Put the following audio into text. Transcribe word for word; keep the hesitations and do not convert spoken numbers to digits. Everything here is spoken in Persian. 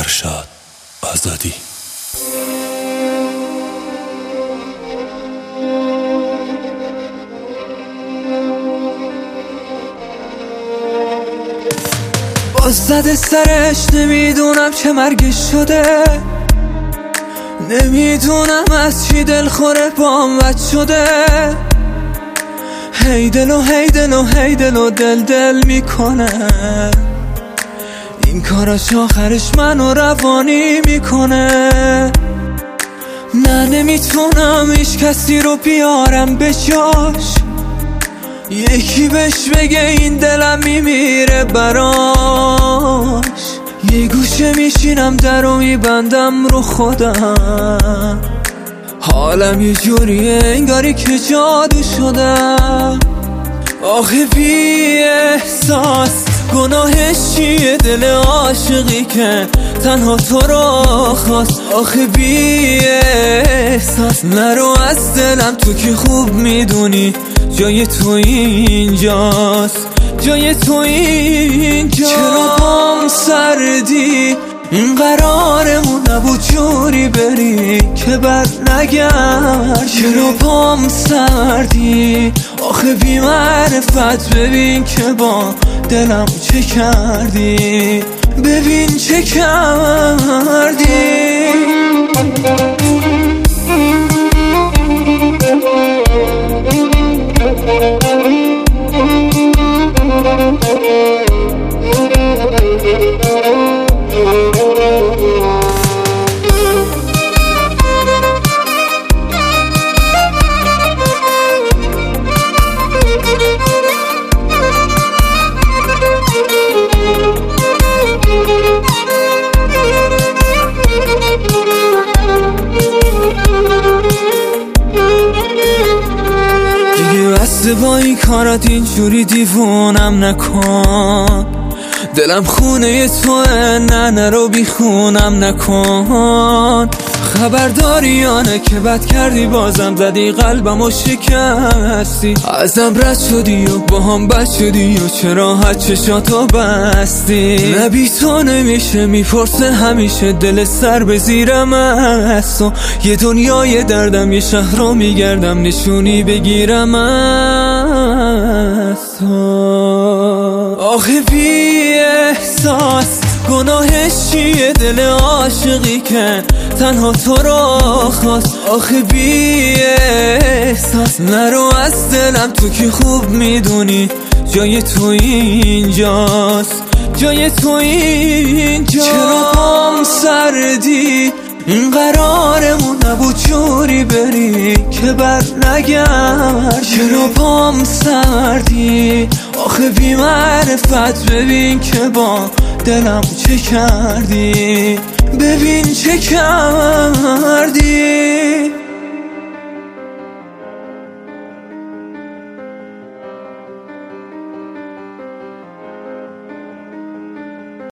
فرشاد آزادی. باز زده سرش، نمیدونم چه مرگش شده، نمیدونم از چی دلخوره بام بد شده. هی دلو هی دلو هی دلو دل دل میکنه، این کاراش آخرش منو روانی میکنه. نه نمیتونم هیچ کسی رو بیارم به جاش، یکی بهش بگه این دلم میمیره براش. یه گوشه میشینم درو میبندم رو خودم، حالم یه جوریه انگاری که جادو شدم. آخه بی احساس گناهش چیه دل عاشقی که تنها تو رو خواست. آخه بی احساس نرو از دلم، تو که خوب میدونی جای تو اینجاست، جای تو اینجاست. چرا بام سردی، این قرارمون نبود جوری بری که بر نگرد. چرا پام سردی، آخه بی معرفت ببین که با دلم چه کردی، ببین چه کردی. بسته با این کارات اینجوری دیوونم نکن، دلم خونه توه، نه نرو بی خونم نکن. خبرداریانه که بد کردی، بازم زدی قلبم و شکستی، ازم رد شدی و با هم بد شدی و چرا حد چشاتو بستی. نه بی تو نمیشه، میپرسه همیشه دل سر به زیرم است و یه دنیای دردم، یه شهر رو میگردم نشونی بگیرم است. آخه بی احساس گناهش چیه دل عاشقی که تنها تو رو خواست. آخه بی احساس نرو از دلم، تو که خوب میدونی جای تو اینجاست، جای تو اینجاست. چرا بام سردی، این قرارمون نبود جوری بری که بر نگرد. چرا بام سردی، آخه بی معرفت ببین که با دلم چه کردی، ببین چه کردی.